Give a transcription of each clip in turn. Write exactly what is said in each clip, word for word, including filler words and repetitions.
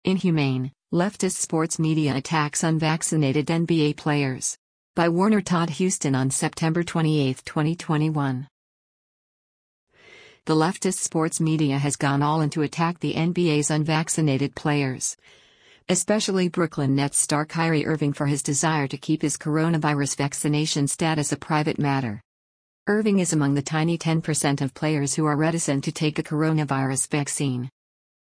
Inhumane, leftist sports media attacks unvaccinated N B A players. By Warner Todd Houston on September twenty-eighth, twenty twenty-one. The leftist sports media has gone all in to attack the N B A's unvaccinated players, especially Brooklyn Nets star Kyrie Irving for his desire to keep his coronavirus vaccination status a private matter. Irving is among the tiny ten percent of players who are reticent to take a coronavirus vaccine.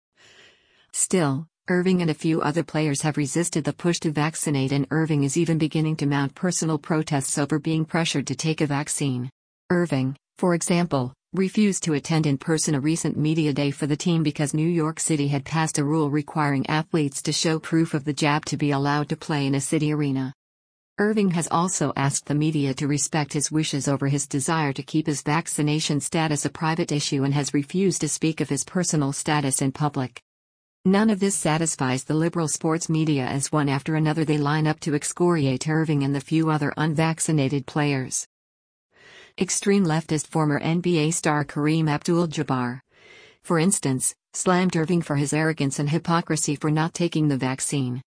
Still, Irving and a few other players have resisted the push to vaccinate, and Irving is even beginning to mount personal protests over being pressured to take a vaccine. Irving, for example, refused to attend in person a recent media day for the team because New York City had passed a rule requiring athletes to show proof of the jab to be allowed to play in a city arena. Irving has also asked the media to respect his wishes over his desire to keep his vaccination status a private issue and has refused to speak of his personal status in public. None of this satisfies the liberal sports media, as one after another they line up to excoriate Irving and the few other unvaccinated players. Extreme leftist former N B A star Kareem Abdul-Jabbar, for instance, slammed Irving for his arrogance and hypocrisy for not taking the vaccine.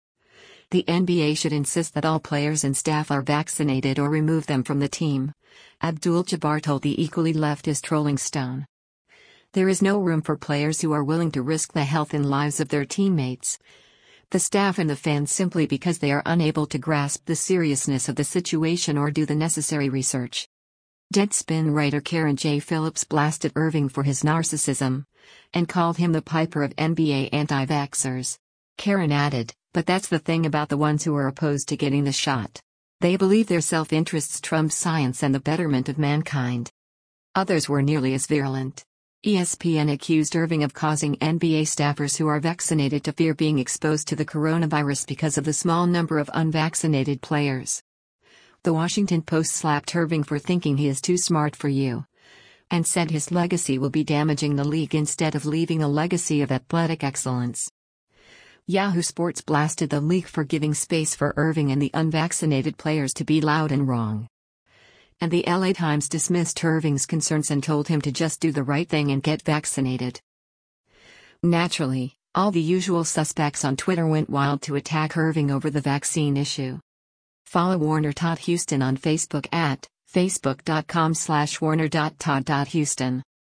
The N B A should insist that all players and staff are vaccinated or remove them from the team, Abdul-Jabbar told the equally leftist Rolling Stone. There is no room for players who are willing to risk the health and lives of their teammates, the staff and the fans simply because they are unable to grasp the seriousness of the situation or do the necessary research. Deadspin writer Karen J. Phillips blasted Irving for his narcissism and called him the Piper of N B A anti-vaxxers. Karen added, "But that's the thing about the ones who are opposed to getting the shot. They believe their self-interests trump science and the betterment of mankind." Others were nearly as virulent. E S P N accused Irving of causing N B A staffers who are vaccinated to fear being exposed to the coronavirus because of the small number of unvaccinated players. The Washington Post slapped Irving for thinking he is too smart for you, and said his legacy will be damaging the league instead of leaving a legacy of athletic excellence. Yahoo Sports blasted the league for giving space for Irving and the unvaccinated players to be loud and wrong. And the L A Times dismissed Irving's concerns and told him to just do the right thing and get vaccinated. Naturally, all the usual suspects on Twitter went wild to attack Irving over the vaccine issue. Follow Warner Todd Houston on Facebook at facebook dot com slash warner dot todd dot houston.